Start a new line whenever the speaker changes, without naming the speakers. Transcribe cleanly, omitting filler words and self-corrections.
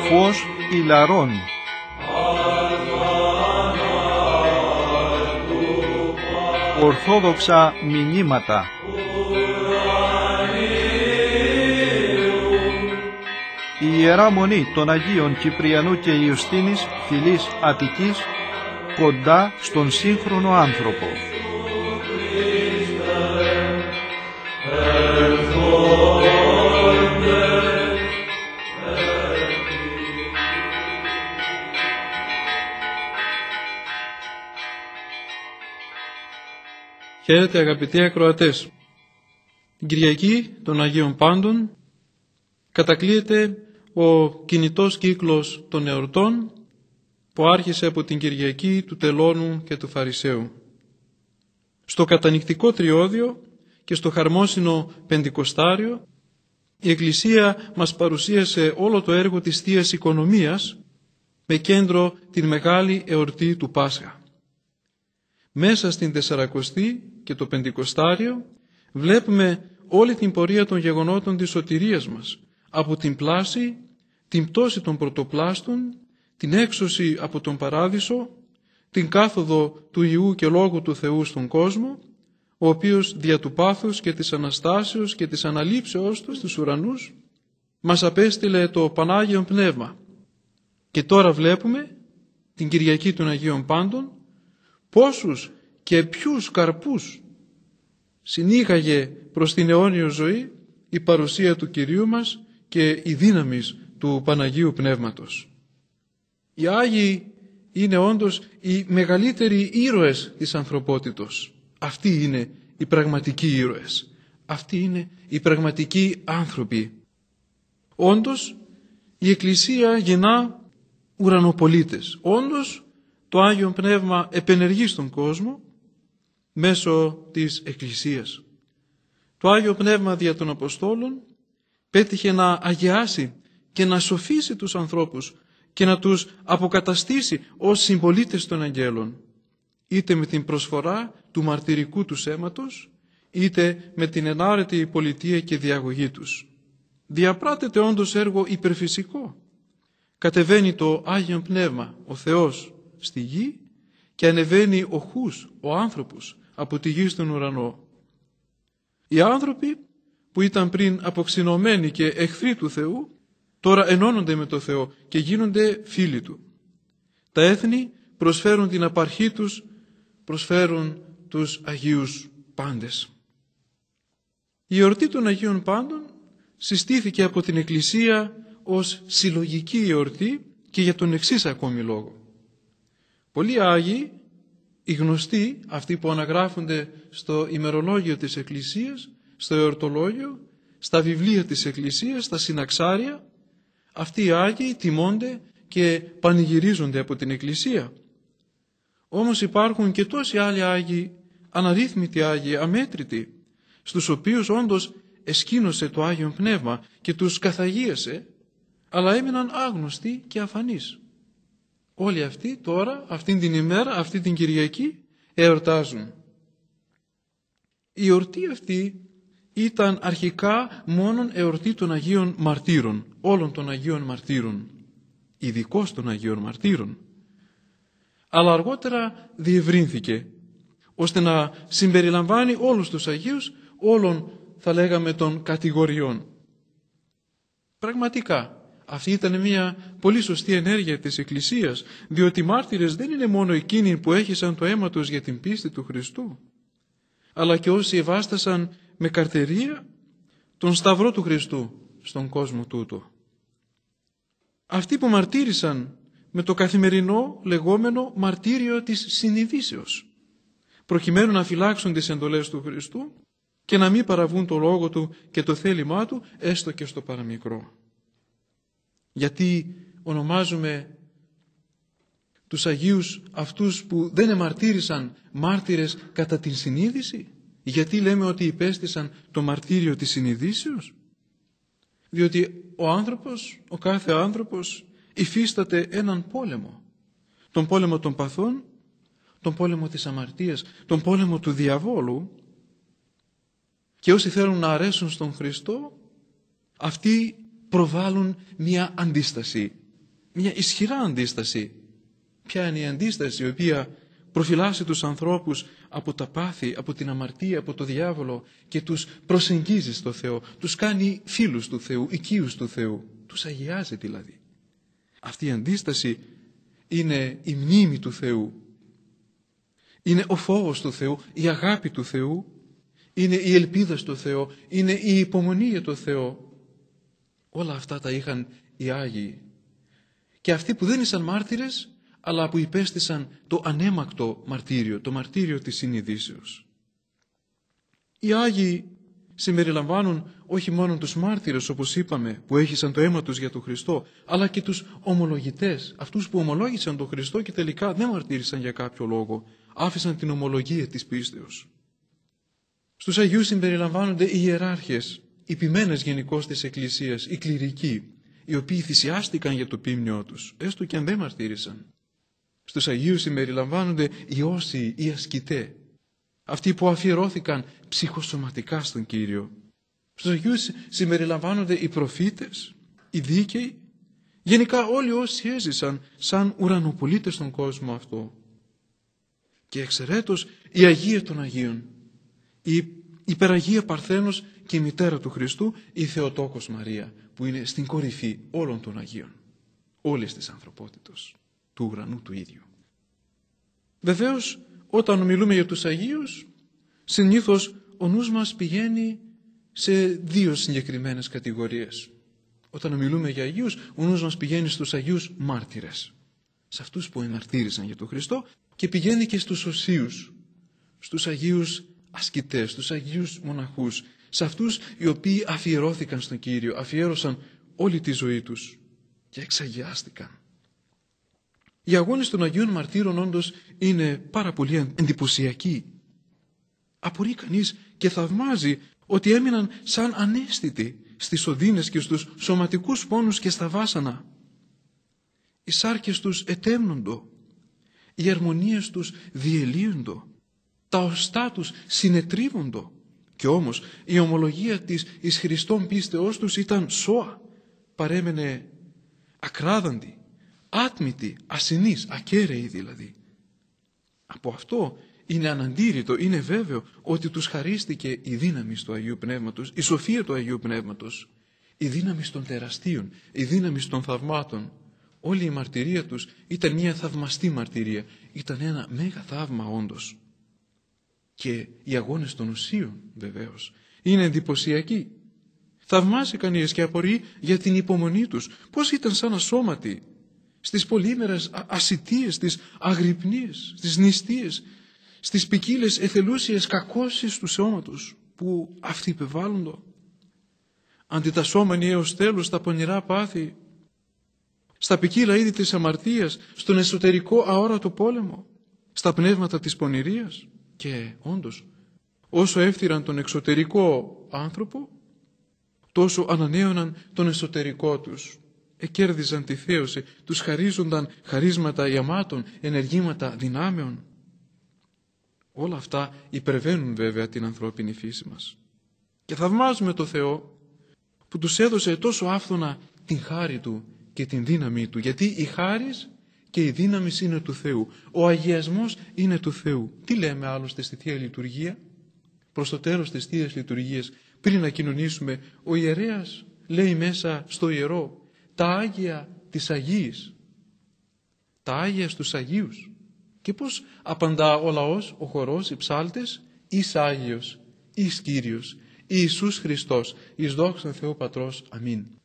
φως ηλαρών. Ορθόδοξα μηνύματα. Η Ιερά Μονή των Αγίων Κυπριανού και Ιουστίνης φυλής Αττικής, κοντά στον σύγχρονο άνθρωπο.
Χαίρετε αγαπητοί ακροατές. Την Κυριακή των Αγίων Πάντων κατακλείεται ο κινητός κύκλος των εορτών που άρχισε από την Κυριακή του Τελώνου και του Φαρισαίου. Στο κατανυκτικό τριώδιο και στο χαρμόσυνο Πεντηκοστάριο η Εκκλησία μας παρουσίασε όλο το έργο της Θείας Οικονομίας με κέντρο την μεγάλη εορτή του Πάσχα. Μέσα στην Τεσσαρακοστή και το Πεντηκοστάριο βλέπουμε όλη την πορεία των γεγονότων της σωτηρίας μας, από την πλάση, την πτώση των πρωτοπλάστων, την έξωση από τον Παράδεισο, την κάθοδο του Υιού και Λόγου του Θεού στον κόσμο, ο οποίος δια του πάθους και της Αναστάσεως και της αναλήψεώς του στους ουρανούς μας απέστειλε το Πανάγιον Πνεύμα. Και τώρα βλέπουμε την Κυριακή των Αγίων Πάντων πόσους και ποιους καρπούς συνήγαγε προς την αιώνιο ζωή η παρουσία του Κυρίου μας και η δύναμη του Παναγίου Πνεύματος. Οι Άγιοι είναι όντως οι μεγαλύτεροι ήρωες της ανθρωπότητος. Αυτοί είναι οι πραγματικοί ήρωες. Αυτοί είναι οι πραγματικοί άνθρωποι. Όντως η Εκκλησία γεννά ουρανοπολίτες. Όντως το Άγιο Πνεύμα επενεργεί στον κόσμο μέσω της Εκκλησίας. Το Άγιο Πνεύμα δια των Αποστόλων πέτυχε να αγιάσει και να σοφίσει τους ανθρώπους και να τους αποκαταστήσει ως συμπολίτες των αγγέλων, είτε με την προσφορά του μαρτυρικού τους αίματος, είτε με την ενάρετη πολιτεία και διαγωγή τους. Διαπράτεται όντως έργο υπερφυσικό. Κατεβαίνει το Άγιο Πνεύμα, ο Θεός, στη γη και ανεβαίνει ο χούς, ο άνθρωπος, από τη γη στον ουρανό. Οι άνθρωποι που ήταν πριν αποξυνωμένοι και εχθροί του Θεού, τώρα ενώνονται με το Θεό και γίνονται φίλοι Του. Τα έθνη προσφέρουν την απαρχή τους, προσφέρουν τους Αγίους Πάντες. Η εορτή των Αγίων Πάντων συστήθηκε από την Εκκλησία ως συλλογική εορτή και για τον εξής ακόμη λόγο. Πολλοί Άγιοι, οι γνωστοί, αυτοί που αναγράφονται στο ημερολόγιο της Εκκλησίας, στο εορτολόγιο, στα βιβλία της Εκκλησίας, στα συναξάρια, αυτοί οι Άγιοι τιμώνται και πανηγυρίζονται από την Εκκλησία. Όμως υπάρχουν και τόσοι άλλοι Άγιοι, αναρρύθμιτοι Άγιοι, αμέτρητοι, στους οποίους όντως εσκήνωσε το Άγιο Πνεύμα και τους καθαγίασε, αλλά έμειναν άγνωστοι και αφανείς. Όλοι αυτοί τώρα, αυτήν την ημέρα, αυτή την Κυριακή, εορτάζουν. Η εορτή αυτή ήταν αρχικά μόνον εορτή των Αγίων Μαρτύρων, όλων των Αγίων Μαρτύρων, ειδικώς των Αγίων Μαρτύρων. Αλλά αργότερα διευρύνθηκε, ώστε να συμπεριλαμβάνει όλους τους Αγίους, όλων θα λέγαμε των κατηγοριών. Πραγματικά, αυτή ήταν μια πολύ σωστή ενέργεια της Εκκλησίας, διότι οι μάρτυρες δεν είναι μόνο εκείνοι που έχισαν το αίμα τους για την πίστη του Χριστού, αλλά και όσοι ευάστασαν με καρτερία τον Σταυρό του Χριστού στον κόσμο τούτο. Αυτοί που μαρτύρησαν με το καθημερινό λεγόμενο μαρτύριο της συνειδήσεως, προκειμένου να φυλάξουν τις εντολές του Χριστού και να μην παραβούν το λόγο Του και το θέλημά Του, έστω και στο παραμικρό. Γιατί ονομάζουμε τους Αγίους αυτούς που δεν εμαρτύρησαν μάρτυρες κατά την συνείδηση? Γιατί λέμε ότι υπέστησαν το μαρτύριο της συνειδήσεως? Διότι ο άνθρωπος, ο κάθε άνθρωπος υφίσταται έναν πόλεμο. Τον πόλεμο των παθών, τον πόλεμο της αμαρτίας, τον πόλεμο του διαβόλου. Και όσοι θέλουν να αρέσουν στον Χριστό, αυτοί προβάλλουν μια αντίσταση. μια ισχυρά αντίσταση. Ποια είναι η αντίσταση η οποία προφυλάσσει τους ανθρώπους από τα πάθη, από την αμαρτία, από το διάβολο και τους προσεγγίζει στο Θεό, τους κάνει φίλους του Θεού, οικείους του Θεού, τους αγιάζει δηλαδή. Αυτή η αντίσταση είναι η μνήμη του Θεού, είναι ο φόβος του Θεού, η αγάπη του Θεού, είναι η ελπίδα στο Θεό, είναι η υπομονή για το Θεό. Όλα αυτά τα είχαν οι Άγιοι. Και αυτοί που δεν ήσαν μάρτυρες, αλλά που υπέστησαν το ανέμακτο μαρτύριο, το μαρτύριο της συνειδήσεως. Οι Άγιοι συμπεριλαμβάνουν όχι μόνο τους μάρτυρες, όπως είπαμε, που έχησαν το αίμα τους για τον Χριστό, αλλά και τους ομολογητές, αυτούς που ομολόγησαν τον Χριστό και τελικά δεν μαρτύρησαν για κάποιο λόγο, άφησαν την ομολογία της πίστεως. Στους Αγίους συμπεριλαμβάνονται οι ιεράρχες, οι ποιμένες γενικώς της Εκκλησίας, οι κληρικοί, οι οποίοι θυσιάστηκαν για το πίμνιό τους, έστω και αν δεν μαρτύρησαν. Στους Αγίους συμπεριλαμβάνονται οι όσιοι, οι ασκητές, αυτοί που αφιερώθηκαν ψυχοσωματικά στον Κύριο. Στους Αγίους συμπεριλαμβάνονται οι προφήτες, οι δίκαιοι, γενικά όλοι όσοι έζησαν σαν ουρανοπολίτες στον κόσμο αυτό. Και εξαιρέτως η Αγία των Αγίων, η Υπεραγία Παρθένος και η μητέρα του Χριστού, η Θεοτόκος Μαρία, που είναι στην κορυφή όλων των Αγίων, όλης της ανθρωπότητος, του ουρανού του ίδιου. Βεβαίως, όταν μιλούμε για τους Αγίους, συνήθως ο νους μας πηγαίνει σε δύο συγκεκριμένες κατηγορίες. Όταν μιλούμε για Αγίους, ο νους μας πηγαίνει στους Αγίους μάρτυρες, σε αυτούς που εμαρτύρησαν για τον Χριστό, και πηγαίνει και στους οσίους, στους Αγίους ασκητές, στους Αγίους μοναχούς, σε αυτούς οι οποίοι αφιερώθηκαν στον Κύριο, αφιέρωσαν όλη τη ζωή τους και εξαγιάστηκαν. Οι αγώνες των Αγίων Μαρτύρων όντως είναι πάρα πολύ εντυπωσιακοί. Απορεί κανείς και θαυμάζει ότι έμειναν σαν αναίσθητοι στις οδύνες και στους σωματικούς πόνους και στα βάσανα. Οι σάρκες τους ετέμνοντο, οι αρμονίες τους διελύοντο, τα οστά τους συνετρίβοντο, και όμως η ομολογία της εις Χριστόν πίστεώς τους ήταν σώα, παρέμενε ακράδαντη, άτμητη, ασυνής, ακέραιη δηλαδή. Από αυτό είναι αναντήρητο, είναι βέβαιο ότι τους χαρίστηκε η δύναμη του Αγίου Πνεύματος, η σοφία του Αγίου Πνεύματος, η δύναμη των τεραστίων, η δύναμη των θαυμάτων. Όλη η μαρτυρία τους ήταν μια θαυμαστή μαρτυρία, ήταν ένα μέγα θαύμα όντως. Και οι αγώνες των οσίων βεβαίως είναι εντυπωσιακοί. Θαυμάζει κανείς και απορεί για την υπομονή τους, πώς ήταν σαν ασώματοι στις πολύμερες ασιτίες, στις αγρυπνίες, στις νηστείες, στις ποικίλες εθελούσιες κακώσεις του σώματος που αυτοί υπεβάλλοντο. Αντιτασσόμενοι έως τέλους στα πονηρά πάθη, στα ποικίλα είδη της αμαρτίας, στον εσωτερικό αόρατο πόλεμο, στα πνεύματα της πονηρίας. Και όντως, όσο έφθυραν τον εξωτερικό άνθρωπο, τόσο ανανέωναν τον εσωτερικό τους. Εκέρδιζαν τη θέωση, τους χαρίζονταν χαρίσματα ιαμάτων, ενεργήματα δυνάμεων. Όλα αυτά υπερβαίνουν βέβαια την ανθρώπινη φύση μας. Και θαυμάζουμε το Θεό που τους έδωσε τόσο άφθονα την χάρη Του και την δύναμή Του, γιατί η χάρις και η δύναμη είναι του Θεού. Ο αγιασμός είναι του Θεού. Τι λέμε άλλωστε στη Θεία Λειτουργία? Προς το τέλος της Θείας Λειτουργίας, πριν να κοινωνήσουμε, ο ιερέας λέει μέσα στο ιερό τα Άγια της Αγίης. Τα Άγια στους Αγίους. Και πώς απαντά ο λαός, ο χορός, οι ψάλτες? Εις Άγιος, εις Κύριος, Ιησούς Χριστός, εις δόξαν Θεού Πατρός. Αμήν.